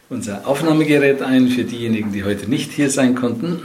unser Aufnahmegerät ein für diejenigen, die heute nicht hier sein konnten.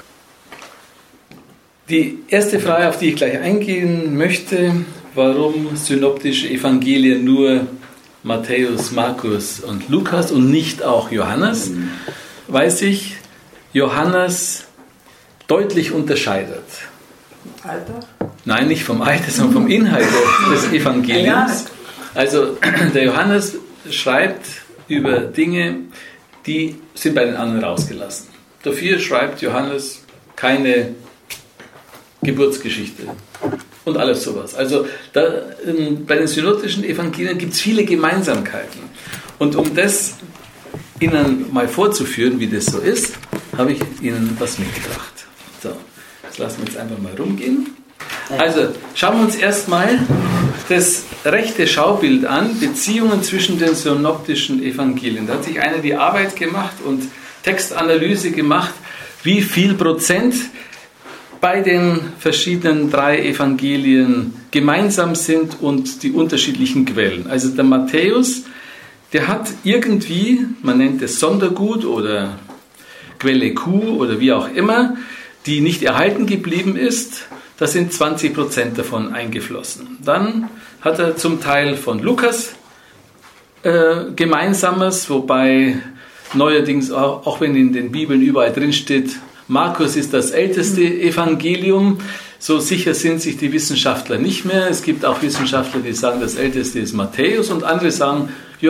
Die erste Frage, auf die ich gleich eingehen möchte, warum synoptische Evangelien nur Matthäus, Markus und Lukas und nicht auch Johannes, weil sich Johannes deutlich unterscheidet. Alter? Nein, nicht vom Alter, sondern vom Inhalt des Evangeliums. Also der Johannes schreibt über Dinge, die sind bei den anderen rausgelassen. Dafür schreibt Johannes keine Geburtsgeschichte und alles sowas. Also bei den synoptischen Evangelien gibt es viele Gemeinsamkeiten. Und um das Ihnen mal vorzuführen, wie das so ist, habe ich Ihnen was mitgebracht. So, das lassen wir jetzt einfach mal rumgehen. Also schauen wir uns erstmal das rechte Schaubild an, Beziehungen zwischen den synoptischen Evangelien. Da hat sich einer die Arbeit gemacht und Textanalyse gemacht, wie viel Prozent bei den verschiedenen 3 Evangelien gemeinsam sind und die unterschiedlichen Quellen. Also der Matthäus, der hat irgendwie, man nennt es Sondergut oder Quelle Q oder wie auch immer, die nicht erhalten geblieben ist. Da sind 20% davon eingeflossen. Dann hat er zum Teil von Lukas Gemeinsames, wobei neuerdings, auch wenn in den Bibeln überall drin steht, Markus ist das älteste Evangelium, so sicher sind sich die Wissenschaftler nicht mehr. Es gibt auch Wissenschaftler, die sagen, das älteste ist Matthäus und andere sagen,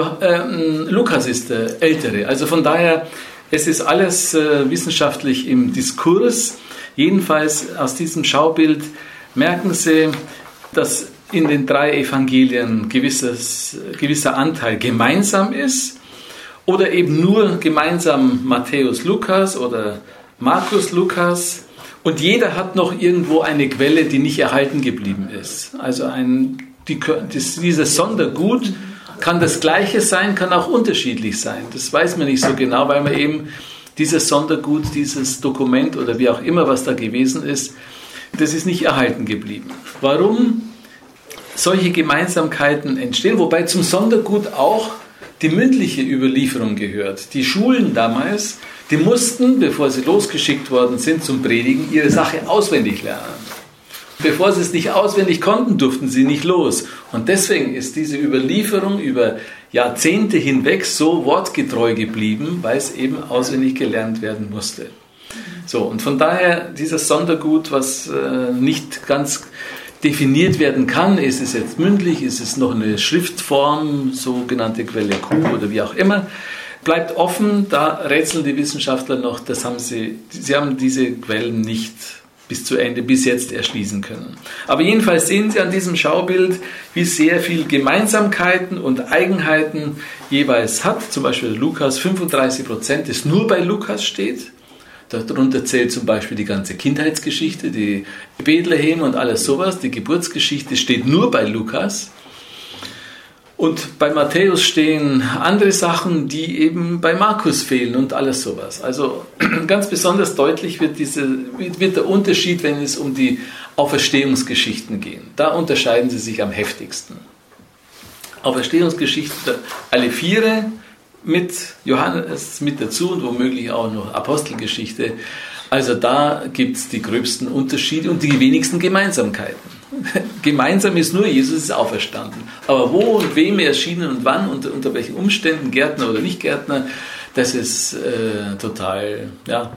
Lukas ist der ältere. Also von daher, es ist alles wissenschaftlich im Diskurs. Jedenfalls aus diesem Schaubild merken Sie, dass in den 3 Evangelien gewisser Anteil gemeinsam ist oder eben nur gemeinsam Matthäus, Lukas oder Markus, Lukas, und jeder hat noch irgendwo eine Quelle, die nicht erhalten geblieben ist. Also dieses Sondergut kann das Gleiche sein, kann auch unterschiedlich sein. Das weiß man nicht so genau, weil man eben dieses Sondergut, dieses Dokument oder wie auch immer, was da gewesen ist, das ist nicht erhalten geblieben. Warum solche Gemeinsamkeiten entstehen, wobei zum Sondergut auch die mündliche Überlieferung gehört. Die Schulen damals, die mussten, bevor sie losgeschickt worden sind zum Predigen, ihre Sache auswendig lernen. Bevor sie es nicht auswendig konnten, durften sie nicht los. Und deswegen ist diese Überlieferung über Jahrzehnte hinweg so wortgetreu geblieben, weil es eben auswendig gelernt werden musste. So, und von daher dieses Sondergut, was nicht ganz definiert werden kann, ist es jetzt mündlich, ist es noch eine Schriftform, sogenannte Quelle Q oder wie auch immer, bleibt offen, da rätseln die Wissenschaftler noch, sie haben diese Quellen nicht bis zu Ende, bis jetzt erschließen können. Aber jedenfalls sehen Sie an diesem Schaubild, wie sehr viel Gemeinsamkeiten und Eigenheiten jeweils hat. Zum Beispiel Lukas, 35%, das nur bei Lukas steht. Darunter zählt zum Beispiel die ganze Kindheitsgeschichte, die Bethlehem und alles sowas. Die Geburtsgeschichte steht nur bei Lukas. Und bei Matthäus stehen andere Sachen, die eben bei Markus fehlen und alles sowas. Also ganz besonders deutlich wird der Unterschied, wenn es um die Auferstehungsgeschichten geht. Da unterscheiden sie sich am heftigsten. Auferstehungsgeschichten, alle 4 mit Johannes mit dazu und womöglich auch noch Apostelgeschichte. Also da gibt es die gröbsten Unterschiede und die wenigsten Gemeinsamkeiten. Gemeinsam ist nur, Jesus ist auferstanden. Aber wo und wem er erschienen und wann und unter welchen Umständen, Gärtner oder nicht Gärtner, das ist total,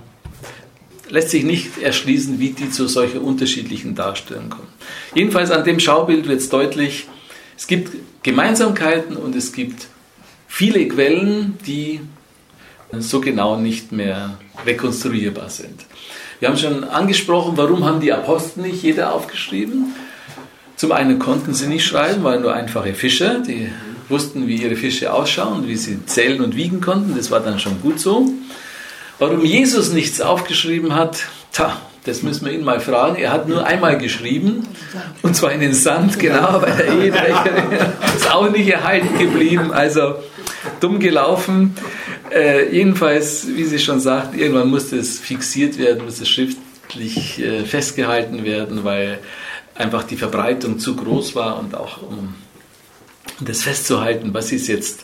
lässt sich nicht erschließen, wie die zu solchen unterschiedlichen Darstellungen kommen. Jedenfalls an dem Schaubild wird es deutlich, es gibt Gemeinsamkeiten und es gibt viele Quellen, die so genau nicht mehr rekonstruierbar sind. Wir haben schon angesprochen, warum haben die Apostel nicht jeder aufgeschrieben? Zum einen konnten sie nicht schreiben, waren nur einfache Fischer, die wussten, wie ihre Fische ausschauen, wie sie zählen und wiegen konnten, das war dann schon gut so. Warum Jesus nichts aufgeschrieben hat, das müssen wir ihn mal fragen. Er hat nur einmal geschrieben, und zwar in den Sand, genau, bei der Ehebrecherin. Ist auch nicht erhalten geblieben, also dumm gelaufen. Jedenfalls, wie Sie schon sagten, irgendwann musste es fixiert werden, musste es schriftlich festgehalten werden, weil einfach die Verbreitung zu groß war und auch um das festzuhalten, was ist jetzt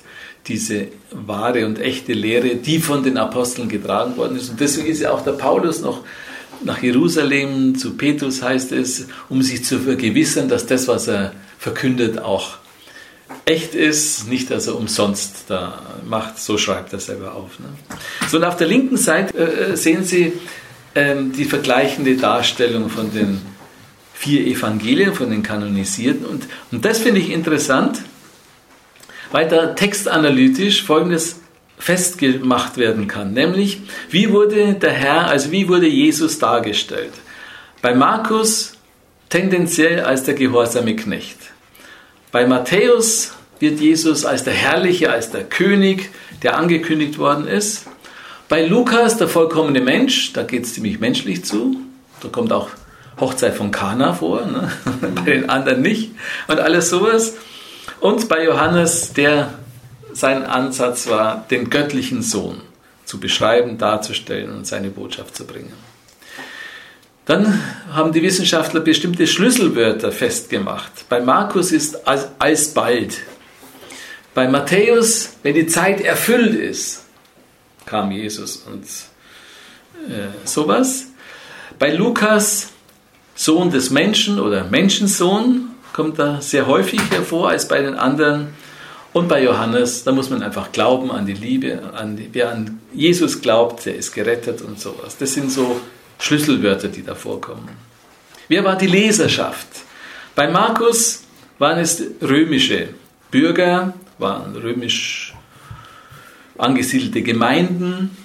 diese wahre und echte Lehre, die von den Aposteln getragen worden ist. Und deswegen ist ja auch der Paulus noch nach Jerusalem, zu Petrus heißt es, um sich zu vergewissern, dass das, was er verkündet, auch echt ist, nicht, dass er umsonst da macht. So schreibt er selber auf. Ne? So, und auf der linken Seite sehen Sie die vergleichende Darstellung von den 4 Evangelien, von den kanonisierten. Und das finde ich interessant, weil da textanalytisch Folgendes festgemacht werden kann, nämlich wie wurde der Herr, also wie wurde Jesus dargestellt? Bei Markus tendenziell als der gehorsame Knecht. Bei Matthäus wird Jesus als der Herrliche, als der König, der angekündigt worden ist. Bei Lukas der vollkommene Mensch, da geht es ziemlich menschlich zu. Da kommt auch Hochzeit von Kana vor, ne? Bei den anderen nicht und alles sowas. Und bei Johannes, sein Ansatz war, den göttlichen Sohn zu beschreiben, darzustellen und seine Botschaft zu bringen. Dann haben die Wissenschaftler bestimmte Schlüsselwörter festgemacht. Bei Markus ist alsbald. Bei Matthäus, wenn die Zeit erfüllt ist, kam Jesus und sowas. Bei Lukas, Sohn des Menschen oder Menschensohn, kommt da sehr häufig hervor als bei den anderen. Und bei Johannes, da muss man einfach glauben an die Liebe, wer an Jesus glaubt, der ist gerettet und sowas. Das sind so Schlüsselwörter, die da vorkommen. Wer war die Leserschaft? Bei Markus waren es römische Bürger, waren römisch angesiedelte Gemeinden.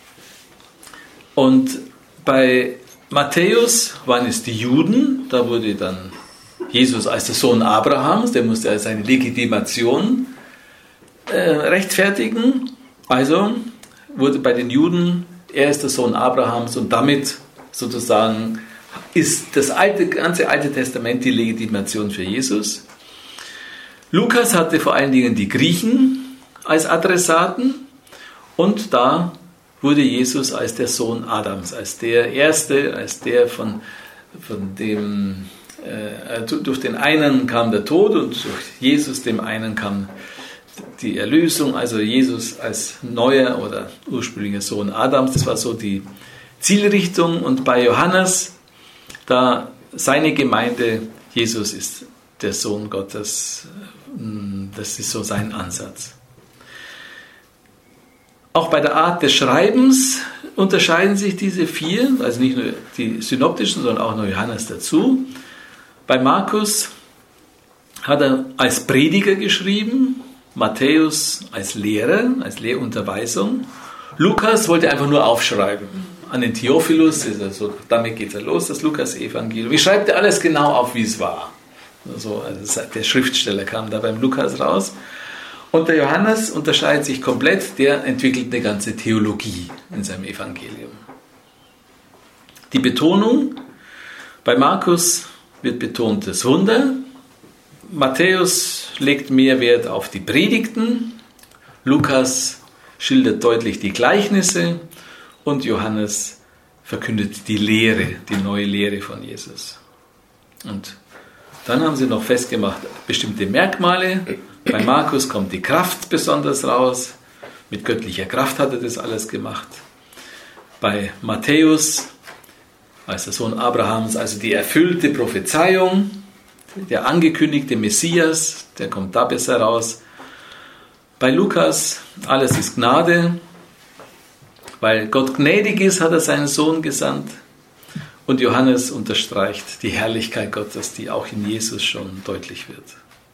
Und bei Matthäus waren es die Juden, da wurde dann Jesus als der Sohn Abrahams, der musste seine Legitimation rechtfertigen. Also wurde bei den Juden, er ist der Sohn Abrahams und damit sozusagen ist das ganze Alte Testament die Legitimation für Jesus. Lukas hatte vor allen Dingen die Griechen als Adressaten und da wurde Jesus als der Sohn Adams, als der Erste, als der von dem durch den einen kam der Tod und durch Jesus, dem einen kam die Erlösung, also Jesus als neuer oder ursprünglicher Sohn Adams, das war so die Zielrichtung. Und bei Johannes, da seine Gemeinde, Jesus ist der Sohn Gottes, das ist so sein Ansatz. Auch bei der Art des Schreibens unterscheiden sich diese 4, also nicht nur die synoptischen, sondern auch noch Johannes dazu. Bei Markus hat er als Prediger geschrieben, Matthäus als Lehrer, als Lehrunterweisung. Lukas wollte einfach nur aufschreiben. An den Theophilus, also damit geht er los, das Lukas-Evangelium. Wie schreibt er alles genau auf, wie es war? Also der Schriftsteller kam da beim Lukas raus. Und der Johannes unterscheidet sich komplett, der entwickelt eine ganze Theologie in seinem Evangelium. Die Betonung, bei Markus wird betont das Wunder, Matthäus legt mehr Wert auf die Predigten, Lukas schildert deutlich die Gleichnisse und Johannes verkündet die Lehre, die neue Lehre von Jesus. Und dann haben sie noch festgemacht, bestimmte Merkmale. Bei Markus kommt die Kraft besonders raus. Mit göttlicher Kraft hat er das alles gemacht. Bei Matthäus, als der Sohn Abrahams, also die erfüllte Prophezeiung, der angekündigte Messias, der kommt da besser raus. Bei Lukas, alles ist Gnade. Weil Gott gnädig ist, hat er seinen Sohn gesandt. Und Johannes unterstreicht die Herrlichkeit Gottes, die auch in Jesus schon deutlich wird.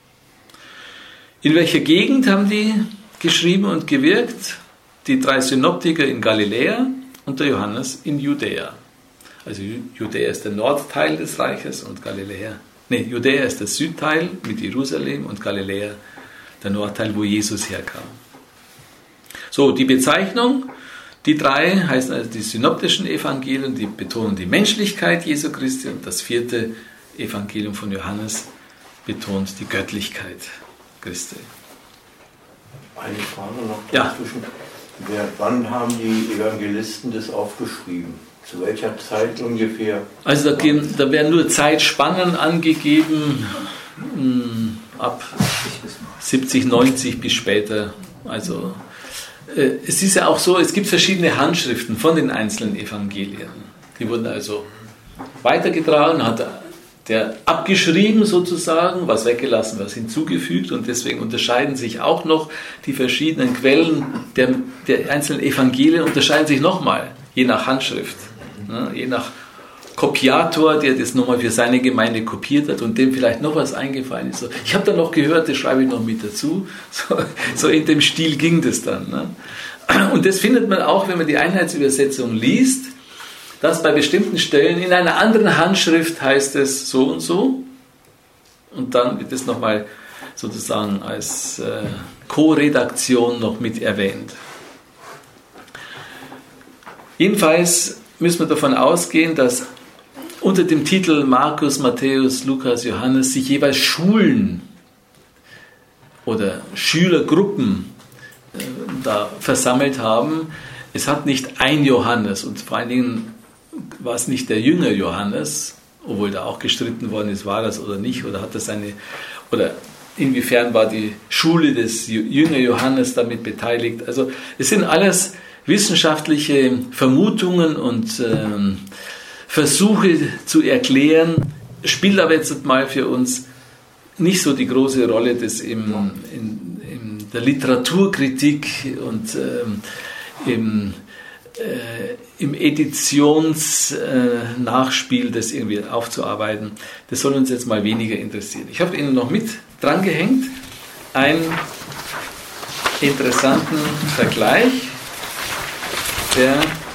In welcher Gegend haben die geschrieben und gewirkt? Die 3 Synoptiker in Galiläa und der Johannes in Judäa. Also Judäa ist der Nordteil des Reiches und Judäa ist der Südteil mit Jerusalem und Galiläa der Nordteil, wo Jesus herkam. So, die Bezeichnung, die 3 heißen also die synoptischen Evangelien, die betonen die Menschlichkeit Jesu Christi und das 4. Evangelium von Johannes betont die Göttlichkeit Christi. Eine Frage noch dazwischen. Ja. Wann haben die Evangelisten das aufgeschrieben? Zu welcher Zeit ungefähr? Also da werden nur Zeitspannen angegeben, ab 70, 90 bis später Also es ist ja auch so, es gibt verschiedene Handschriften von den einzelnen Evangelien. Die wurden also weitergetragen, hat der abgeschrieben sozusagen, was weggelassen, was hinzugefügt, und deswegen unterscheiden sich auch noch die verschiedenen Quellen der einzelnen Evangelien, unterscheiden sich nochmal, je nach Handschrift, ne, je nach Kopiator, der das nochmal für seine Gemeinde kopiert hat und dem vielleicht noch was eingefallen ist. So, ich habe da noch gehört, das schreibe ich noch mit dazu. So in dem Stil ging das dann. Ne? Und das findet man auch, wenn man die Einheitsübersetzung liest, dass bei bestimmten Stellen in einer anderen Handschrift heißt es so und so. Und dann wird es nochmal sozusagen als Co-Redaktion noch mit erwähnt. Jedenfalls müssen wir davon ausgehen, dass unter dem Titel Markus, Matthäus, Lukas, Johannes sich jeweils Schulen oder Schülergruppen da versammelt haben. Es hat nicht ein Johannes, und vor allen Dingen war es nicht der Jünger Johannes, obwohl da auch gestritten worden ist, war das oder nicht, oder hat das oder inwiefern war die Schule des Jünger Johannes damit beteiligt. Also es sind alles wissenschaftliche Vermutungen und Versuche zu erklären, spielt aber jetzt mal für uns nicht so die große Rolle, das in der Literaturkritik und im Editionsnachspiel das irgendwie aufzuarbeiten. Das soll uns jetzt mal weniger interessieren. Ich habe Ihnen noch mit drangehängt einen interessanten Vergleich der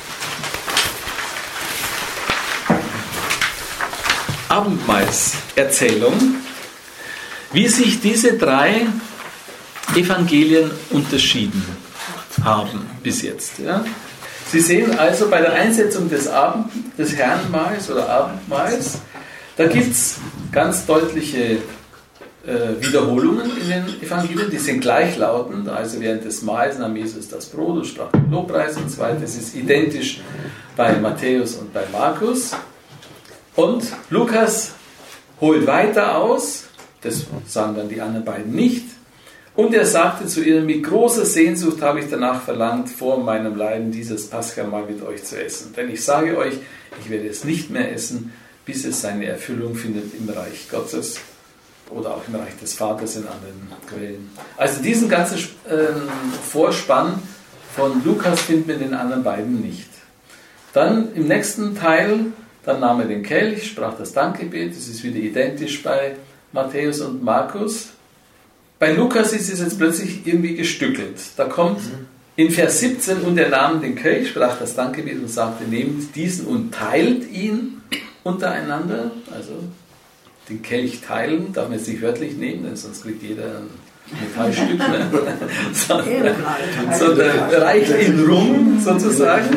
Abendmahlserzählung, wie sich diese drei Evangelien unterschieden haben bis jetzt. Ja? Sie sehen also bei der Einsetzung des Herrenmahls oder Abendmahls, da gibt es ganz deutliche Wiederholungen in den Evangelien, die sind gleichlautend, also während des Mahls nahm Jesus das Brot und sprach den Lobpreis und so weiter. Das ist identisch bei Matthäus und bei Markus. Und Lukas holt weiter aus, das sagen dann die anderen beiden nicht, und er sagte zu ihnen, mit großer Sehnsucht habe ich danach verlangt, vor meinem Leiden dieses Paschamahl mit euch zu essen. Denn ich sage euch, ich werde es nicht mehr essen, bis es seine Erfüllung findet im Reich Gottes oder auch im Reich des Vaters in anderen Quellen. Also diesen ganzen Vorspann von Lukas finden wir in den anderen beiden nicht. Dann im nächsten Teil, dann nahm er den Kelch, sprach das Dankgebet, das ist wieder identisch bei Matthäus und Markus. Bei Lukas ist es jetzt plötzlich irgendwie gestückelt. Da kommt in Vers 17, und er nahm den Kelch, sprach das Dankgebet und sagte, nehmt diesen und teilt ihn untereinander. Also den Kelch teilen, darf man jetzt nicht wörtlich nehmen, denn sonst kriegt jeder ein Metallstück. Ne? sondern reicht ihn rum, sozusagen.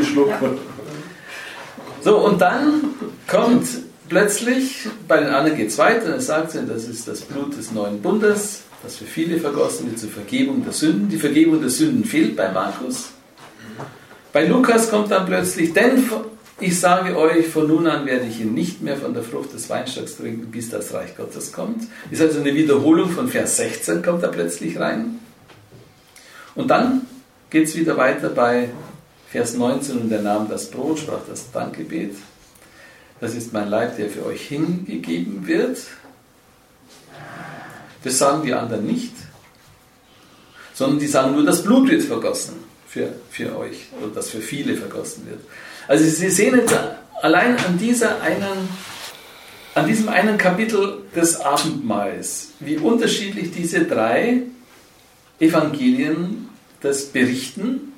So, und dann kommt plötzlich, bei den anderen geht es weiter, er sagt, das ist das Blut des neuen Bundes, das für viele vergossen wird zur Vergebung der Sünden. Die Vergebung der Sünden fehlt bei Markus. Bei Lukas kommt dann plötzlich, denn ich sage euch, von nun an werde ich ihn nicht mehr von der Frucht des Weinstocks trinken, bis das Reich Gottes kommt. Ist also eine Wiederholung von Vers 16, kommt da plötzlich rein. Und dann geht es wieder weiter bei Vers 19, und er nahm das Brot, sprach das Dankgebet. Das ist mein Leib, der für euch hingegeben wird. Das sagen die anderen nicht, sondern die sagen nur, das Blut wird vergossen für euch, oder das für viele vergossen wird. Also Sie sehen jetzt allein an diesem einen Kapitel des Abendmahls, wie unterschiedlich diese drei Evangelien das berichten.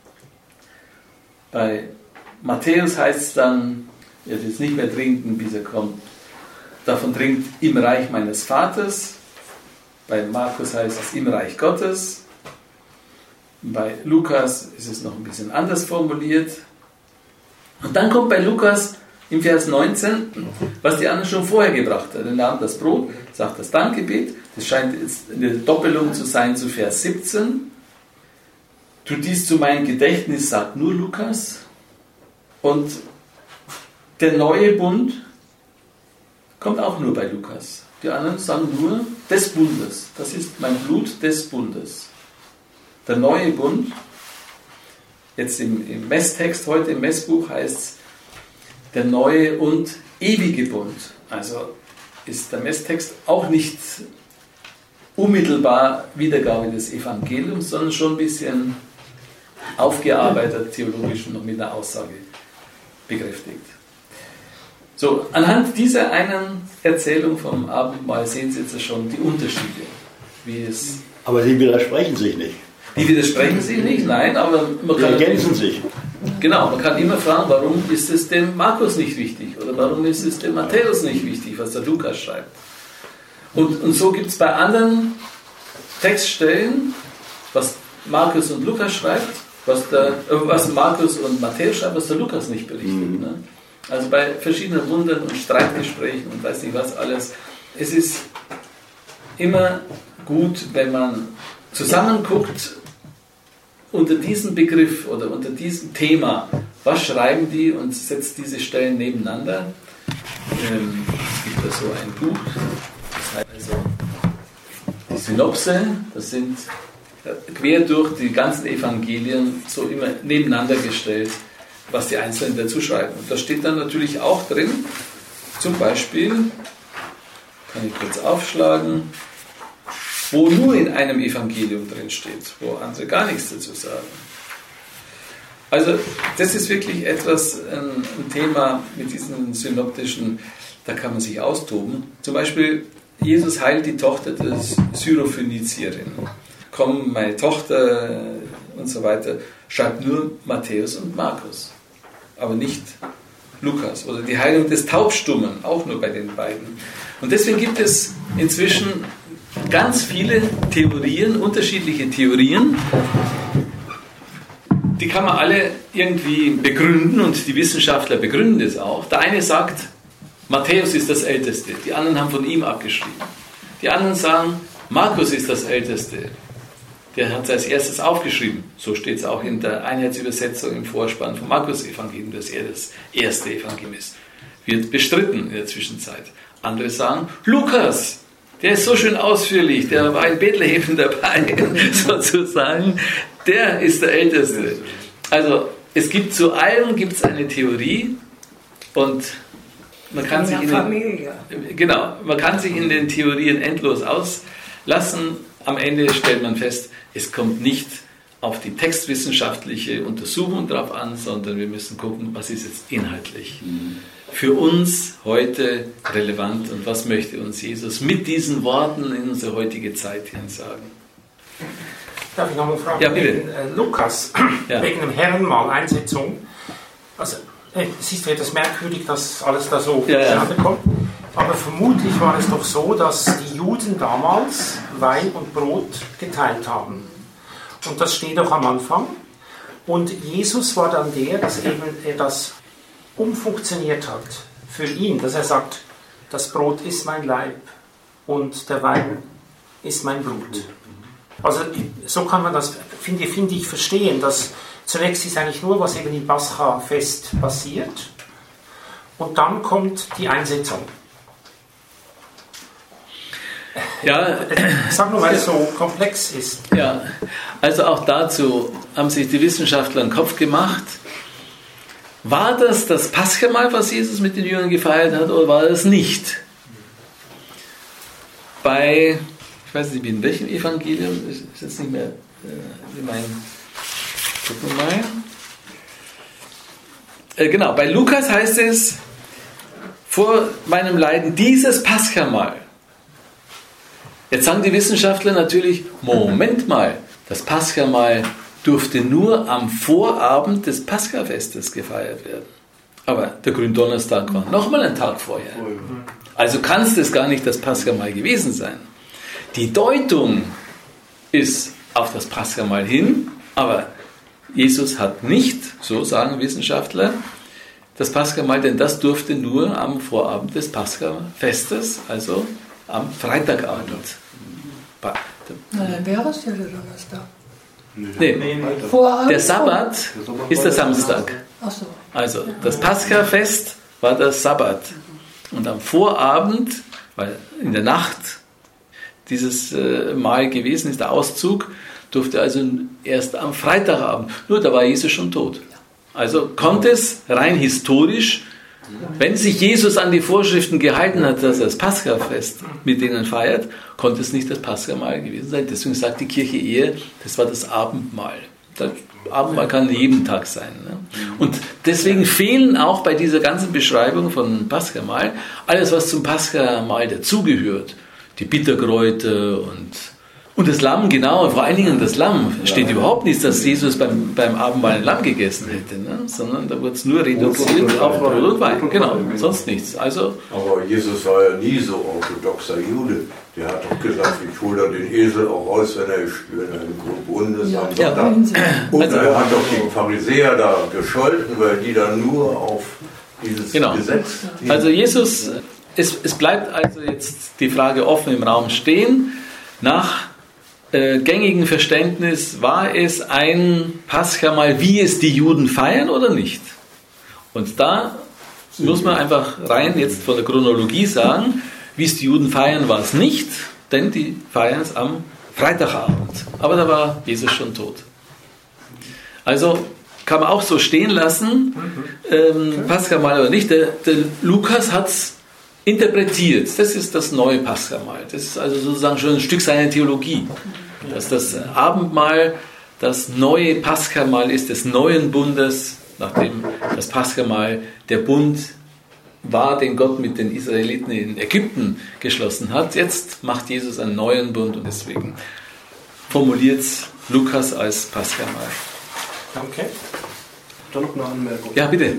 Bei Matthäus heißt es dann, er wird jetzt nicht mehr trinken, bis er kommt. Davon trinkt im Reich meines Vaters. Bei Markus heißt es im Reich Gottes. Bei Lukas ist es noch ein bisschen anders formuliert. Und dann kommt bei Lukas im Vers 19, was die anderen schon vorher gebracht hat. Er nahm das Brot, sagt das Dankgebet. Das scheint jetzt eine Doppelung zu sein zu Vers 17. Tu dies zu meinem Gedächtnis, sagt nur Lukas. Und der neue Bund kommt auch nur bei Lukas. Die anderen sagen nur des Bundes. Das ist mein Blut des Bundes. der neue Bund. Jetzt im Messtext, heute im Messbuch heißt es der neue und ewige Bund. Also ist der Messtext auch nicht unmittelbar Wiedergabe des Evangeliums, sondern schon ein bisschen aufgearbeitet, theologisch noch mit einer Aussage bekräftigt. So, anhand dieser einen Erzählung vom Abendmahl sehen Sie jetzt schon die Unterschiede. Aber sie widersprechen sich nicht. Die widersprechen sich nicht, nein, aber man kann... Die ergänzen sich. Genau, man kann immer fragen, warum ist es dem Markus nicht wichtig oder warum ist es dem Matthäus nicht wichtig, was der Lukas schreibt. Und so gibt es bei anderen Textstellen, was Markus und Lukas schreibt, was Markus und Matthäus schreibt, was der Lukas nicht berichtet. Ne? Also bei verschiedenen Wundern und Streitgesprächen und weiß nicht was alles. Es ist immer gut, wenn man zusammenguckt unter diesem Begriff oder unter diesem Thema, was schreiben die und setzt diese Stellen nebeneinander. Es gibt da so ein Buch, das heißt also die Synopse, das sind quer durch die ganzen Evangelien so immer nebeneinander gestellt, was die Einzelnen dazu schreiben. Und da steht dann natürlich auch drin, zum Beispiel, kann ich kurz aufschlagen, wo nur in einem Evangelium drin steht, wo andere gar nichts dazu sagen. Also das ist wirklich etwas, ein Thema mit diesen synoptischen, da kann man sich austoben. Zum Beispiel, Jesus heilt die Tochter des Syrophönizierin. Komm, meine Tochter und so weiter, schreibt nur Matthäus und Markus, aber nicht Lukas. Oder die Heilung des Taubstummen, auch nur bei den beiden. Und deswegen gibt es inzwischen ganz viele Theorien, unterschiedliche Theorien, die kann man alle irgendwie begründen und die Wissenschaftler begründen das auch. Der eine sagt, Matthäus ist das Älteste, die anderen haben von ihm abgeschrieben. Die anderen sagen, Markus ist das Älteste, der hat es als erstes aufgeschrieben. So steht es auch in der Einheitsübersetzung im Vorspann vom Markus-Evangelium, dass er das erste Evangelium ist. Wird bestritten in der Zwischenzeit. Andere sagen, Lukas, der ist so schön ausführlich, der war in Bethlehem dabei, sozusagen. Der ist der Älteste. Also es gibt zu allem gibt's eine Theorie und man kann sich man kann sich in den Theorien endlos auslassen. Am Ende stellt man fest, es kommt nicht auf die textwissenschaftliche Untersuchung drauf an, sondern wir müssen gucken, was ist jetzt inhaltlich für uns heute relevant und was möchte uns Jesus mit diesen Worten in unsere heutige Zeit hin sagen. Darf ich nochmal fragen? Ja, bitte. Wegen Lukas, wegen dem Herrenmahl, Einsetzung. Also, es ist ja etwas merkwürdig, dass alles da so zustande kommt. Aber vermutlich war es doch so, dass die Juden damals Wein und Brot geteilt haben. Und das steht auch am Anfang. Und Jesus war dann dass er das umfunktioniert hat für ihn, dass er sagt, das Brot ist mein Leib und der Wein ist mein Blut. Also so kann man das, finde ich, verstehen, dass zunächst ist eigentlich nur, was eben im Pascha-Fest passiert und dann kommt die Einsetzung. Ja, sag nur, weil es so komplex ist. Ja, also auch dazu haben sich die Wissenschaftler einen Kopf gemacht. War das Paschamahl, was Jesus mit den Jüngern gefeiert hat, oder war das nicht? Ich weiß nicht, in welchem Evangelium, ist jetzt nicht mehr gucken wir mal. Genau, bei Lukas heißt es, vor meinem Leiden dieses Paschamahl. Jetzt sagen die Wissenschaftler natürlich, Moment mal, das Paschamahl durfte nur am Vorabend des Paschafestes gefeiert werden. Aber der Gründonnerstag war nochmal ein Tag vorher. Also kann es das gar nicht das Paschamahl gewesen sein. Die Deutung ist auf das Paschamahl hin, aber Jesus hat nicht, so sagen Wissenschaftler, das Paschamahl, denn das durfte nur am Vorabend des Paschafestes, also am Freitagabend. Na, dann wäre es ja der Donnerstag. Nee. Der Sabbat ist der Samstag. Ach so. Also das Paschafest war der Sabbat. Und am Vorabend, weil in der Nacht dieses Mahl gewesen ist, der Auszug, durfte also erst am Freitagabend. Nur da war Jesus schon tot. Also konnte es rein historisch, wenn sich Jesus an die Vorschriften gehalten hat, dass er das Paschafest mit denen feiert, konnte es nicht das Paschamahl gewesen sein. Deswegen sagt die Kirche eher, das war das Abendmahl. Das Abendmahl kann jeden Tag sein. Ne? Und deswegen fehlen auch bei dieser ganzen Beschreibung von Paschamahl alles, was zum Paschamahl dazugehört. Die Bitterkräuter und das Lamm, genau, vor allen Dingen das Lamm. Steht überhaupt nicht, dass Jesus beim Abendmahl ein Lamm gegessen hätte, ne? Sondern da wurde es nur reduziert auf Brot und Wein. Genau, sonst nichts. Also, aber Jesus war ja nie so orthodoxer Jude. Der hat doch gesagt, ich hole da den Esel auch raus, wenn er im Grundbunden ist am Sonntag. Und er hat doch die Pharisäer da gescholten, weil die dann nur auf dieses Gesetz... Also Jesus, es bleibt also jetzt die Frage offen im Raum stehen, nach gängigen Verständnis, war es ein Paschamahl, wie es die Juden feiern oder nicht? Und da muss man einfach rein jetzt von der Chronologie sagen, wie es die Juden feiern, war es nicht, denn die feiern es am Freitagabend. Aber da war Jesus schon tot. Also kann man auch so stehen lassen, Paschamahl oder nicht. Der Lukas hat es interpretiert. Das ist das neue Paschamahl. Das ist also sozusagen schon ein Stück seiner Theologie. Dass das Abendmahl das neue Paschamahl ist, des neuen Bundes, nachdem das Paschamahl der Bund war, den Gott mit den Israeliten in Ägypten geschlossen hat. Jetzt macht Jesus einen neuen Bund und deswegen formuliert es Lukas als Paschamahl. Danke. Dann noch eine Anmerkung. Ja, bitte.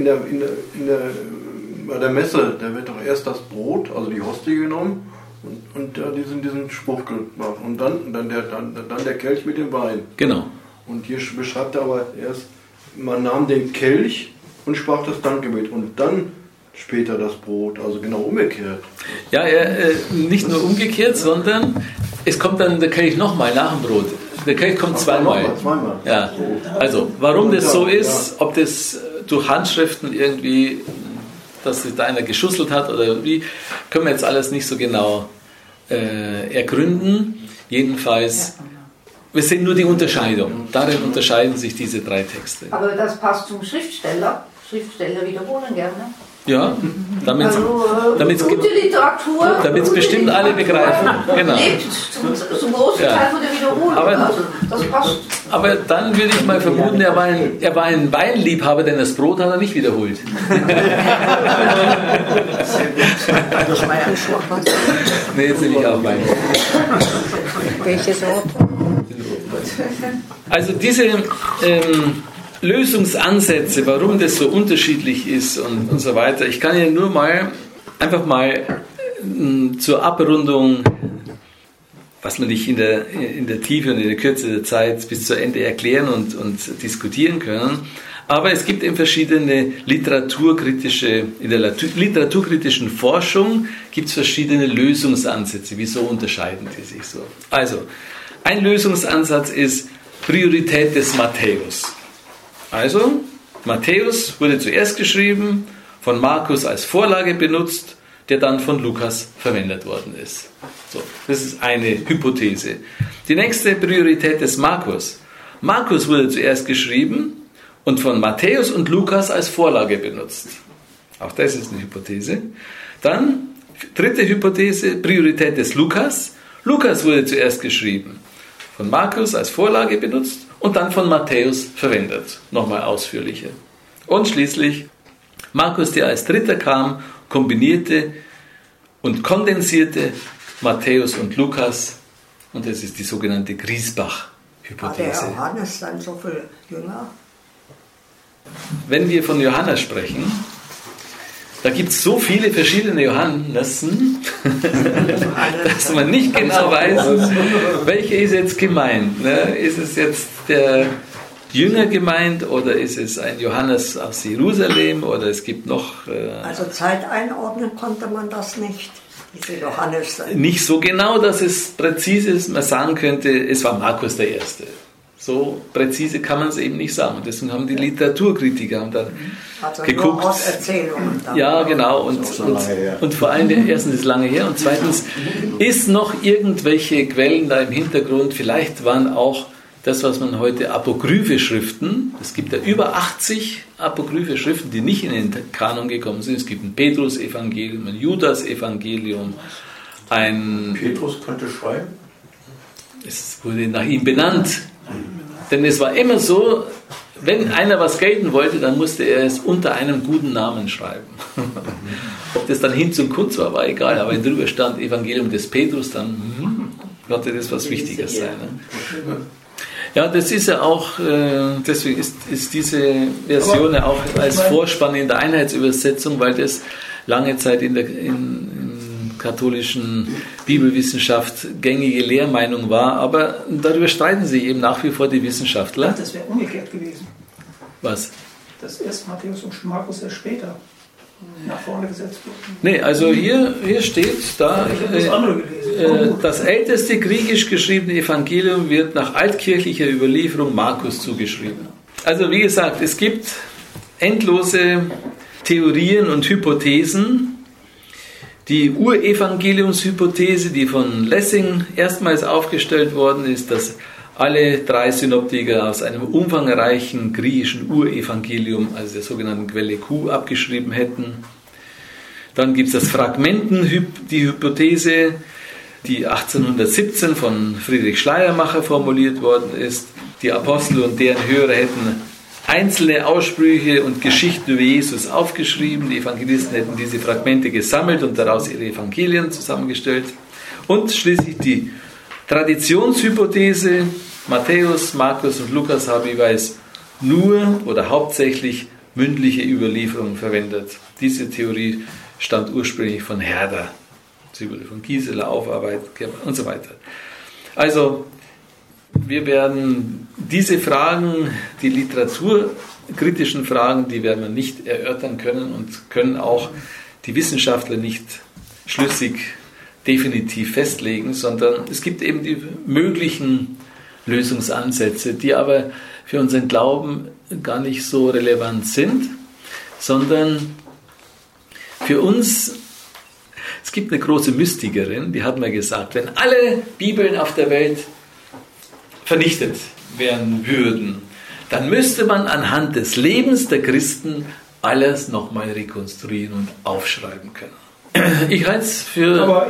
Bei der Messe, da wird doch erst das Brot, also die Hostie genommen und diesen Spruch gemacht. Und dann der Kelch mit dem Wein. Genau. Und hier beschreibt er aber erst, man nahm den Kelch und sprach das Dankgebet und dann später das Brot, also genau umgekehrt. Ja, nicht nur umgekehrt, sondern es kommt dann der Kelch nochmal nach dem Brot. Der Kelch kommt zweimal. Ja. Also, warum das so ist, ob das durch Handschriften irgendwie, dass sich da einer geschusselt hat oder wie, können wir jetzt alles nicht so genau ergründen. Jedenfalls, wir sehen nur die Unterscheidung. Darin unterscheiden sich diese drei Texte. Aber das passt zum Schriftsteller. Schriftsteller wiederholen gerne. Ja, damit gute Literatur, damit es bestimmt alle begreifen. Genau. Lebt zum großen Teil von der Wiederholung. Das passt. Aber dann würde ich mal vermuten, er war ein Weinliebhaber, denn das Brot hat er nicht wiederholt. Das war ja schon. Nee, jetzt nehme ich auch Wein. Welche Sorte? Also diese Lösungsansätze, warum das so unterschiedlich ist und so weiter. Ich kann Ihnen nur einfach mal zur Abrundung, was wir nicht in der Tiefe und in der Kürze der Zeit bis zu Ende erklären und diskutieren können. Aber es gibt eben verschiedene in der literaturkritischen Forschung gibt es verschiedene Lösungsansätze. Wieso unterscheiden die sich so? Also, ein Lösungsansatz ist Priorität des Matthäus. Also, Matthäus wurde zuerst geschrieben, von Markus als Vorlage benutzt, der dann von Lukas verwendet worden ist. So, das ist eine Hypothese. Die nächste Priorität des Markus. Markus wurde zuerst geschrieben und von Matthäus und Lukas als Vorlage benutzt. Auch das ist eine Hypothese. Dann, dritte Hypothese, Priorität des Lukas. Lukas wurde zuerst geschrieben, von Markus als Vorlage benutzt und dann von Matthäus verwendet. Nochmal ausführlicher. Und schließlich Markus, der als Dritter kam, kombinierte und kondensierte Matthäus und Lukas. Und das ist die sogenannte Griesbach-Hypothese. War der Johannes dann so viel jünger? Wenn wir von Johannes sprechen, da gibt es so viele verschiedene Johannessen, dass man nicht genau weiß, welche ist jetzt gemeint. Ist es jetzt der Jünger gemeint oder ist es ein Johannes aus Jerusalem oder es gibt noch... Also Zeit einordnen konnte man das nicht, diese Johannes. Nicht so genau, dass es präzise ist. Man sagen könnte, es war Markus der Erste. So präzise kann man es eben nicht sagen. Und deswegen haben die Literaturkritiker dann geguckt. Nur aus Erzählungen dann. Ja, genau. Und vor allem, erstens ist es lange her und zweitens ist noch irgendwelche Quellen da im Hintergrund. Vielleicht waren auch das, was man heute apokryphe Schriften, es gibt ja über 80 apokryphe Schriften, die nicht in den Kanon gekommen sind. Es gibt ein Petrus-Evangelium, ein Judas-Evangelium, ein... Petrus konnte schreiben? Es wurde nach ihm benannt. Denn es war immer so, wenn einer was gelten wollte, dann musste er es unter einem guten Namen schreiben. Ob das dann Hinz und Kunz war egal, aber wenn drüber stand Evangelium des Petrus, dann konnte das was Wichtiges sein. Ne? Ja, das ist ja auch, deswegen ist diese Version ja auch als Vorspann in der Einheitsübersetzung, weil das lange Zeit in katholischen Bibelwissenschaft gängige Lehrmeinung war, aber darüber streiten sich eben nach wie vor die Wissenschaftler. Ach, das wäre umgekehrt gewesen. Was? Das erst Matthäus und Markus erst später nach vorne gesetzt wurden. Nee, also hier steht da, das älteste griechisch geschriebene Evangelium wird nach altkirchlicher Überlieferung Markus zugeschrieben. Also wie gesagt, es gibt endlose Theorien und Hypothesen. Die Urevangeliumshypothese, die von Lessing erstmals aufgestellt worden ist, dass alle 3 Synoptiker aus einem umfangreichen griechischen Urevangelium, also der sogenannten Quelle Q, abgeschrieben hätten. Dann gibt es das Fragmenten, die Hypothese, die 1817 von Friedrich Schleiermacher formuliert worden ist. Die Apostel und deren Hörer hätten einzelne Aussprüche und Geschichten über Jesus aufgeschrieben. Die Evangelisten hätten diese Fragmente gesammelt und daraus ihre Evangelien zusammengestellt. Und schließlich die Traditionshypothese. Matthäus, Markus und Lukas haben jeweils nur oder hauptsächlich mündliche Überlieferungen verwendet. Diese Theorie stammt ursprünglich von Herder. Sie wurde von Gieseler aufarbeitet und so weiter. Also, wir werden diese Fragen, die literaturkritischen Fragen, die werden wir nicht erörtern können und können auch die Wissenschaftler nicht schlüssig definitiv festlegen, sondern es gibt eben die möglichen Lösungsansätze, die aber für unseren Glauben gar nicht so relevant sind, sondern für uns, es gibt eine große Mystikerin, die hat mal gesagt, wenn alle Bibeln auf der Welt vernichtet werden würden, dann müsste man anhand des Lebens der Christen alles nochmal rekonstruieren und aufschreiben können. Ich halte es für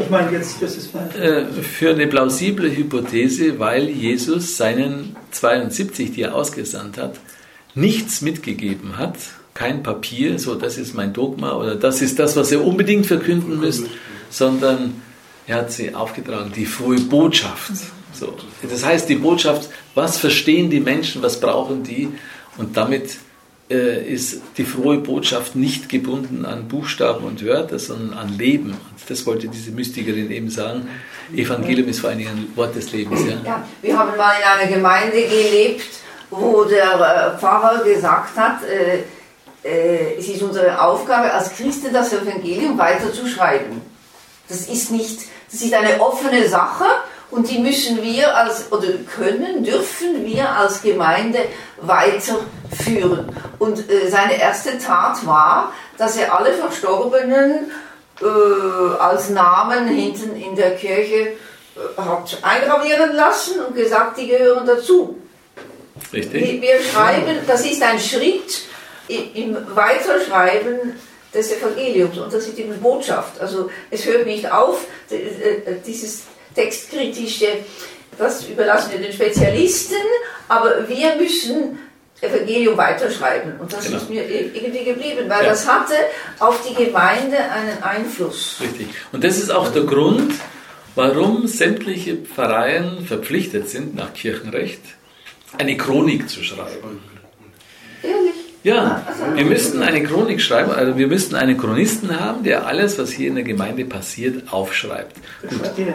eine plausible Hypothese, weil Jesus seinen 72, die er ausgesandt hat, nichts mitgegeben hat, kein Papier, so das ist mein Dogma oder das ist das, was ihr unbedingt verkünden müsst, sondern er hat sie aufgetragen, die frohe Botschaft. So. Das heißt, die Botschaft, was verstehen die Menschen, was brauchen die? Und damit ist die frohe Botschaft nicht gebunden an Buchstaben und Wörter, sondern an Leben. Und das wollte diese Mystikerin eben sagen. Evangelium ist vor allen Dingen ein Wort des Lebens. Ja? Ja, wir haben mal in einer Gemeinde gelebt, wo der Pfarrer gesagt hat, es ist unsere Aufgabe als Christen, das Evangelium weiterzuschreiben. Das ist eine offene Sache. Und die müssen wir dürfen wir als Gemeinde weiterführen. Und seine erste Tat war, dass er alle Verstorbenen als Namen hinten in der Kirche hat eingravieren lassen und gesagt, die gehören dazu. Richtig. Wir schreiben, das ist ein Schritt im Weiterschreiben des Evangeliums und das ist die Botschaft. Also es hört nicht auf, dieses textkritische, das überlassen wir den Spezialisten, aber wir müssen Evangelium weiterschreiben. Und das ist mir irgendwie geblieben, weil das hatte auf die Gemeinde einen Einfluss. Richtig. Und das ist auch der Grund, warum sämtliche Pfarreien verpflichtet sind, nach Kirchenrecht eine Chronik zu schreiben. Ehrlich? Ja, wir müssten eine Chronik schreiben, also wir müssten einen Chronisten haben, der alles, was hier in der Gemeinde passiert, aufschreibt.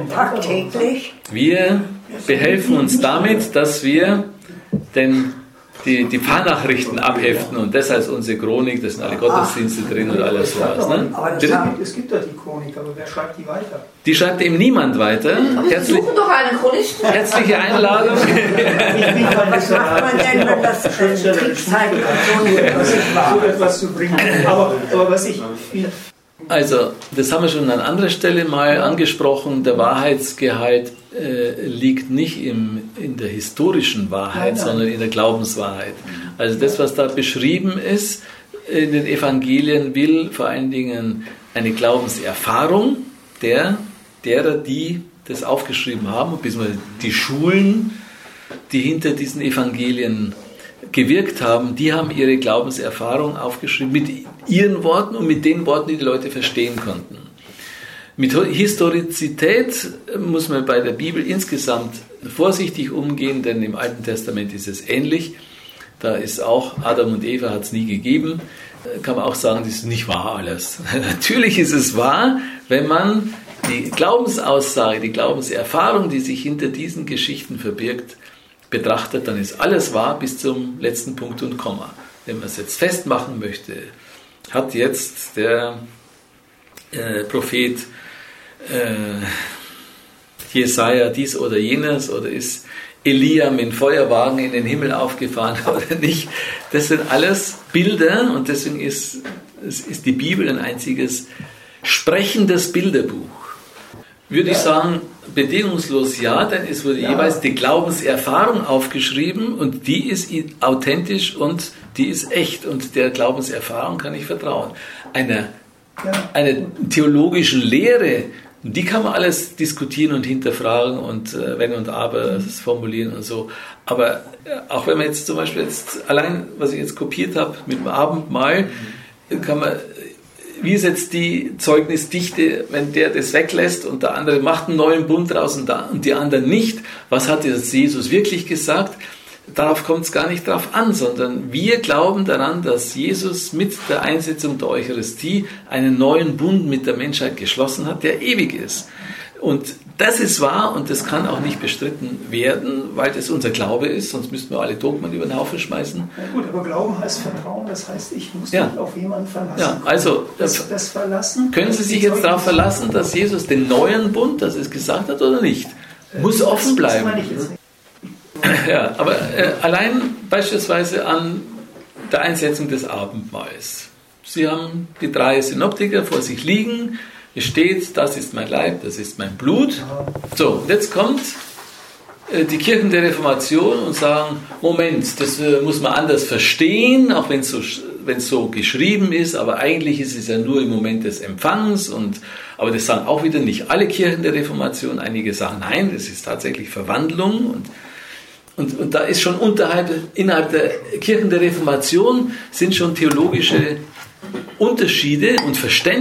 Tagtäglich. Wir behelfen uns damit, dass wir den die Pfarrnachrichten abheften und das als unsere Chronik, da sind alle Gottesdienste drin und alles sowas. Ne? Aber es gibt doch die Chronik, aber wer schreibt die weiter? Die schreibt eben niemand weiter. Wir suchen doch einen Chronisten. Herzliche Einladung. Was macht man denn, wenn das Kriegszeiten so etwas zu bringen? Aber was ich... Also, das haben wir schon an anderer Stelle mal angesprochen. Der Wahrheitsgehalt liegt nicht in der historischen Wahrheit, sondern in der Glaubenswahrheit. Also das, was da beschrieben ist in den Evangelien, will vor allen Dingen eine Glaubenserfahrung derer, die das aufgeschrieben haben, beziehungsweise die Schulen, die hinter diesen Evangelien gewirkt haben, die haben ihre Glaubenserfahrung aufgeschrieben mit ihren Worten und mit den Worten, die die Leute verstehen konnten. Mit Historizität muss man bei der Bibel insgesamt vorsichtig umgehen, denn im Alten Testament ist es ähnlich. Da ist auch Adam und Eva hat es nie gegeben. Kann man auch sagen, das ist nicht wahr alles. Natürlich ist es wahr, wenn man die Glaubensaussage, die Glaubenserfahrung, die sich hinter diesen Geschichten verbirgt, betrachtet, dann ist alles wahr bis zum letzten Punkt und Komma. Wenn man es jetzt festmachen möchte, hat jetzt der Prophet Jesaja dies oder jenes oder ist Elia mit dem Feuerwagen in den Himmel aufgefahren oder nicht. Das sind alles Bilder und deswegen ist die Bibel ein einziges sprechendes Bilderbuch. Würde ich sagen, bedingungslos ja, denn es wurde jeweils die Glaubenserfahrung aufgeschrieben und die ist authentisch und die ist echt und der Glaubenserfahrung kann ich vertrauen. Einer theologischen Lehre, die kann man alles diskutieren und hinterfragen und Wenn und Aber formulieren und so. Aber auch wenn man jetzt zum Beispiel allein, was ich jetzt kopiert habe mit dem Abendmahl, kann man... Wie ist jetzt die Zeugnisdichte, wenn der das weglässt und der andere macht einen neuen Bund draus und die anderen nicht? Was hat jetzt Jesus wirklich gesagt? Darauf kommt es gar nicht drauf an, sondern wir glauben daran, dass Jesus mit der Einsetzung der Eucharistie einen neuen Bund mit der Menschheit geschlossen hat, der ewig ist. Und das ist wahr und das kann auch nicht bestritten werden, weil das unser Glaube ist, sonst müssten wir alle Dogmen über den Haufen schmeißen. Na gut, aber Glauben heißt Vertrauen, das heißt, ich muss mich auf jemanden verlassen. Ja, also das Verlassen. Können Sie sich jetzt darauf verlassen, dass Jesus den neuen Bund, dass er es gesagt hat oder nicht? Muss offen bleiben. Das meine ich jetzt nicht. Ja, aber allein beispielsweise an der Einsetzung des Abendmahls. Sie haben die 3 Synoptiker vor sich liegen. Es steht, das ist mein Leib, das ist mein Blut. So, und jetzt kommt die Kirchen der Reformation und sagen, Moment, das muss man anders verstehen, auch wenn es so geschrieben ist, aber eigentlich ist es ja nur im Moment des Empfangs. Aber das sagen auch wieder nicht alle Kirchen der Reformation. Einige sagen, nein, das ist tatsächlich Verwandlung. Und da ist schon innerhalb der Kirchen der Reformation sind schon theologische Unterschiede und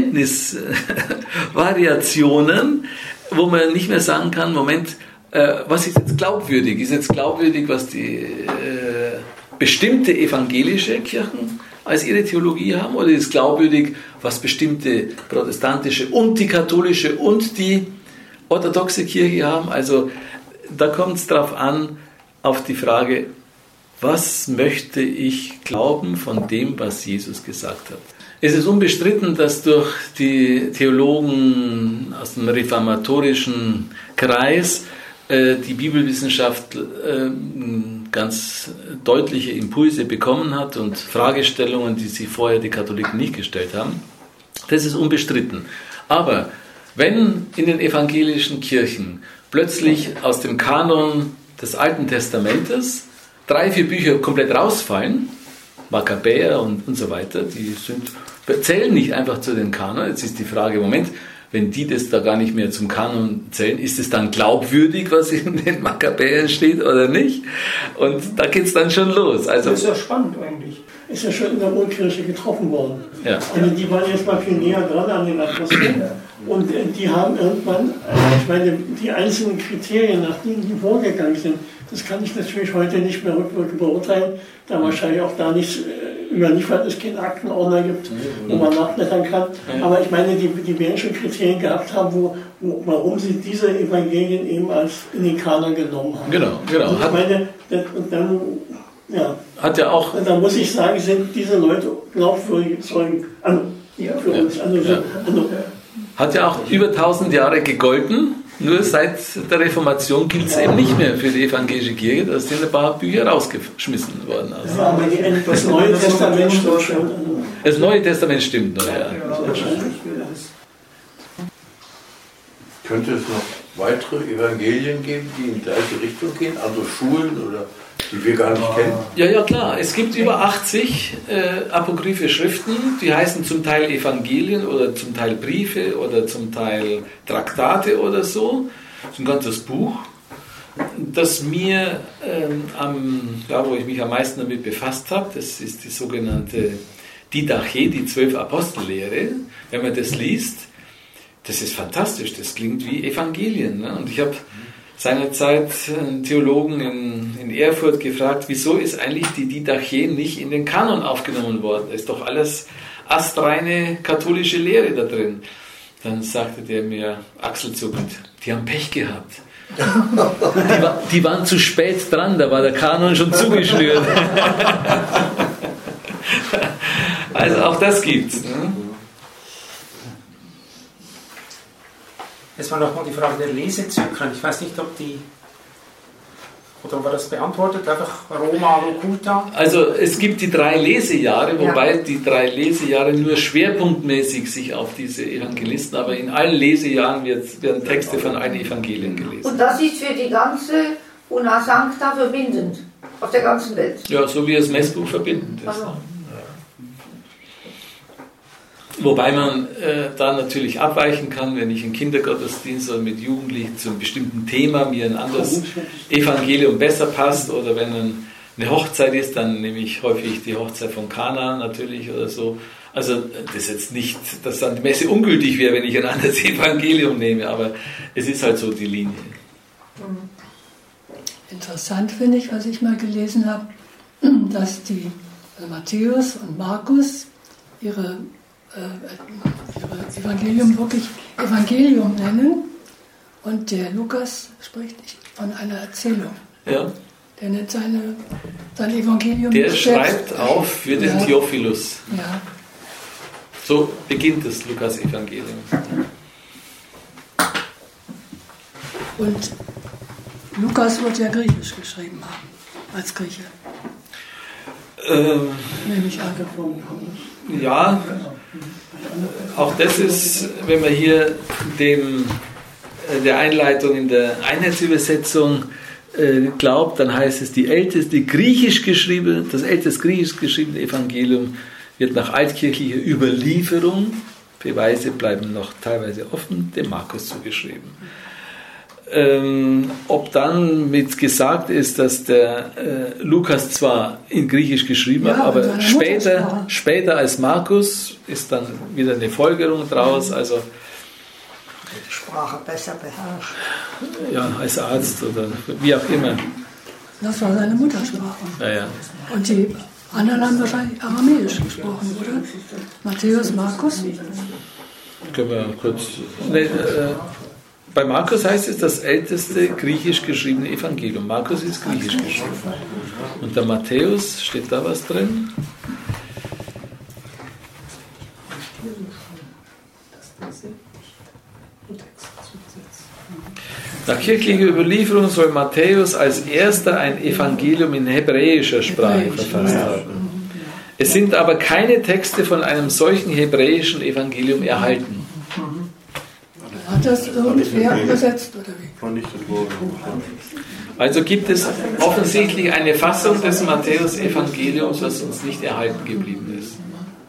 Verständnisvariationen, wo man nicht mehr sagen kann, Moment, was ist jetzt glaubwürdig? Ist jetzt glaubwürdig, was die bestimmte evangelische Kirchen als ihre Theologie haben, oder ist glaubwürdig, was bestimmte protestantische und die katholische und die orthodoxe Kirche haben? Also da kommt es darauf an, auf die Frage, was möchte ich glauben von dem, was Jesus gesagt hat? Es ist unbestritten, dass durch die Theologen aus dem reformatorischen Kreis die Bibelwissenschaft ganz deutliche Impulse bekommen hat und Fragestellungen, die sich vorher die Katholiken nicht gestellt haben. Das ist unbestritten. Aber wenn in den evangelischen Kirchen plötzlich aus dem Kanon des Alten Testamentes 3, 4 Bücher komplett rausfallen, Makkabäer und so weiter, die zählen nicht einfach zu den Kanon. Jetzt ist die Frage, Moment, wenn die das da gar nicht mehr zum Kanon zählen, ist es dann glaubwürdig, was in den Makkabäern steht oder nicht? Und da geht es dann schon los. Also, das ist ja spannend eigentlich. Ist ja schon in der Urkirche getroffen worden. Ja. Also die waren jetzt mal viel näher dran an den Aposteln. Und die haben irgendwann, ich meine, die einzelnen Kriterien, nach denen die vorgegangen sind, das kann ich natürlich heute nicht mehr rückwirkend beurteilen, da wahrscheinlich auch da nichts überliefert ist, keinen Aktenordner gibt, wo man nachblättern kann. Aber ich meine, die werden schon Kriterien gehabt haben, warum sie diese Evangelien eben als in den Kanon genommen haben. Genau. Und ich meine, und dann hat ja auch... Da muss ich sagen, sind diese Leute glaubwürdige Zeugen für uns. Hat ja auch über 1000 Jahre gegolten. Nur seit der Reformation gilt es eben nicht mehr für die evangelische Kirche. Da sind ein paar Bücher rausgeschmissen worden. Also. Aber das Neue Testament stimmt schon. Das Neue Testament stimmt noch, ja. Könnte es noch weitere Evangelien geben, die in die gleiche Richtung gehen? Also Schulen oder die wir gar nicht kennen? Ja, klar. Es gibt über 80 apokryphe Schriften, die heißen zum Teil Evangelien oder zum Teil Briefe oder zum Teil Traktate oder so. Das ist ein ganzes Buch, das mir, wo ich mich am meisten damit befasst habe, das ist die sogenannte Didache, die 12 Apostellehre. Wenn man das liest, das ist fantastisch, das klingt wie Evangelien. Ne? Und ich habe seinerzeit einen Theologen in Erfurt gefragt, wieso ist eigentlich die Didache nicht in den Kanon aufgenommen worden? Da ist doch alles astreine katholische Lehre da drin. Dann sagte der mir achselzuckend, die haben Pech gehabt. Die waren zu spät dran, da war der Kanon schon zugeschnürt. Also auch das gibt's. Ne? Es war nochmal die Frage der Lesezyklen. Ich weiß nicht, ob oder war das beantwortet? Einfach Roma, Locuta? Also es gibt die 3 Lesejahre, wobei die 3 Lesejahre nur schwerpunktmäßig sich auf diese Evangelisten, aber in allen Lesejahren werden Texte von allen Evangelien gelesen. Und das ist für die ganze Una Sancta verbindend, auf der ganzen Welt? Ja, so wie das Messbuch verbindend ist. Also. Wobei man da natürlich abweichen kann, wenn ich einen Kindergottesdienst oder mit Jugendlichen zu einem bestimmten Thema mir ein anderes Evangelium besser passt oder wenn eine Hochzeit ist, dann nehme ich häufig die Hochzeit von Kana natürlich oder so. Also das ist jetzt nicht, dass dann die Messe ungültig wäre, wenn ich ein anderes Evangelium nehme, aber es ist halt so die Linie. Interessant finde ich, was ich mal gelesen habe, dass die Matthäus und Markus ihre Evangelium wirklich Evangelium nennen und der Lukas spricht von einer Erzählung. Ja. Der nennt sein Evangelium. Der schreibt auf für den Theophilus. Ja. So beginnt das Lukas-Evangelium. Und Lukas wird ja griechisch geschrieben haben, als Grieche. Nehme ich an. Ja, auch das ist, wenn man hier der Einleitung in der Einheitsübersetzung glaubt, dann heißt es, das älteste griechisch geschriebene Evangelium wird nach altkirchlicher Überlieferung, Beweise bleiben noch teilweise offen, dem Markus zugeschrieben. Ob dann mit gesagt ist, dass der Lukas zwar in Griechisch geschrieben hat, aber später als Markus ist dann wieder eine Folgerung draus. Also die Sprache besser beherrscht. Ja, als Arzt oder wie auch immer. Das war seine Muttersprache. Ja. Und die anderen haben wahrscheinlich Aramäisch gesprochen, oder? Matthäus, Markus? Können wir kurz... Bei Markus heißt es das älteste griechisch geschriebene Evangelium. Markus ist griechisch geschrieben. Und der Matthäus, steht da was drin? Nach kirchlicher Überlieferung soll Matthäus als erster ein Evangelium in hebräischer Sprache verfasst haben. Es sind aber keine Texte von einem solchen hebräischen Evangelium erhalten. Hat das irgendwer übersetzt oder wie? Also gibt es offensichtlich eine Fassung des Matthäus-Evangeliums, was uns nicht erhalten geblieben ist.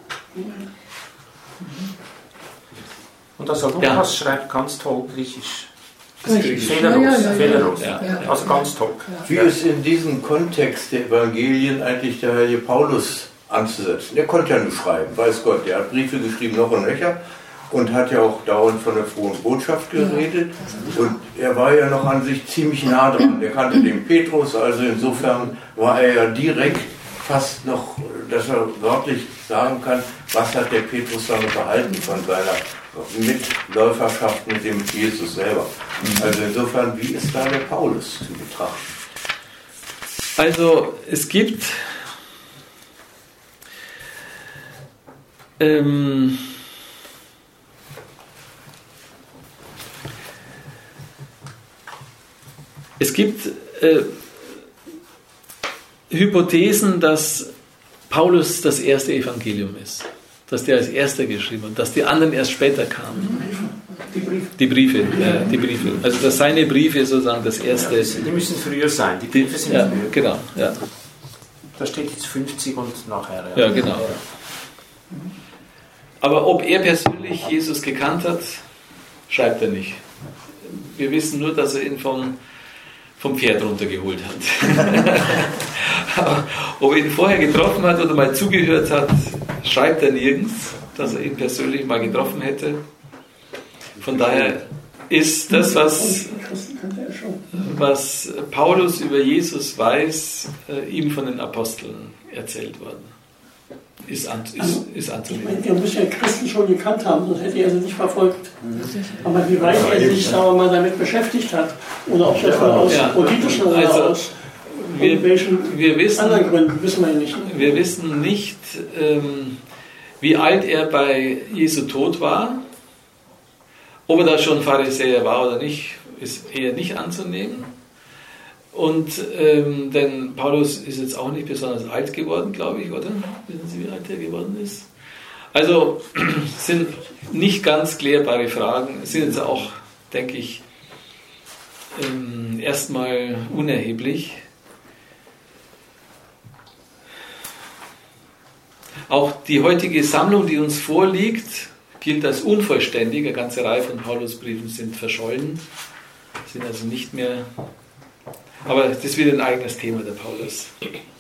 Und also Lukas schreibt ganz toll Griechisch. Fehlerlos. Also ganz toll. Wie ist in diesem Kontext der Evangelien eigentlich der Heilige Paulus anzusetzen? Der konnte ja nur schreiben, weiß Gott. Der hat Briefe geschrieben, noch und nöcher. Und hat ja auch dauernd von der frohen Botschaft geredet. Und er war ja noch an sich ziemlich nah dran. Er kannte den Petrus, also insofern war er ja direkt fast noch, dass er wörtlich sagen kann, was hat der Petrus dann behalten von seiner Mitläuferschaft mit dem Jesus selber. Also insofern, wie ist da der Paulus zu betrachten? Also es gibt Hypothesen, dass Paulus das erste Evangelium ist, dass der als erster geschrieben hat, dass die anderen erst später kamen. Die Briefe. Also dass seine Briefe sozusagen das erste... Ja, die müssen früher sein, die Briefe sind früher. Genau, ja. Da steht jetzt 50 und nachher. Ja, genau. Aber ob er persönlich Jesus gekannt hat, schreibt er nicht. Wir wissen nur, dass er ihn vom Pferd runtergeholt hat. Ob er ihn vorher getroffen hat oder mal zugehört hat, schreibt er nirgends, dass er ihn persönlich mal getroffen hätte. Von daher ist das, was Paulus über Jesus weiß, ihm von den Aposteln erzählt worden. Ist anzunehmen. Er muss ja Christen schon gekannt haben, sonst hätte er sie nicht verfolgt. Aber wie weit er sich, sagen wir mal, damit beschäftigt hat, oder ob das aus politischen oder aus welchen anderen Gründen, wissen wir nicht. Wir wissen nicht, wie alt er bei Jesu Tod war. Ob er da schon Pharisäer war oder nicht, ist eher nicht anzunehmen. Und denn Paulus ist jetzt auch nicht besonders alt geworden, glaube ich, oder? Wissen Sie, wie alt er geworden ist? Also sind nicht ganz klärbare Fragen, sind jetzt auch, denke ich, erstmal unerheblich. Auch die heutige Sammlung, die uns vorliegt, gilt als unvollständig. Eine ganze Reihe von Paulusbriefen sind verschollen, sind also nicht mehr... Aber das ist wieder ein eigenes Thema, der Paulus.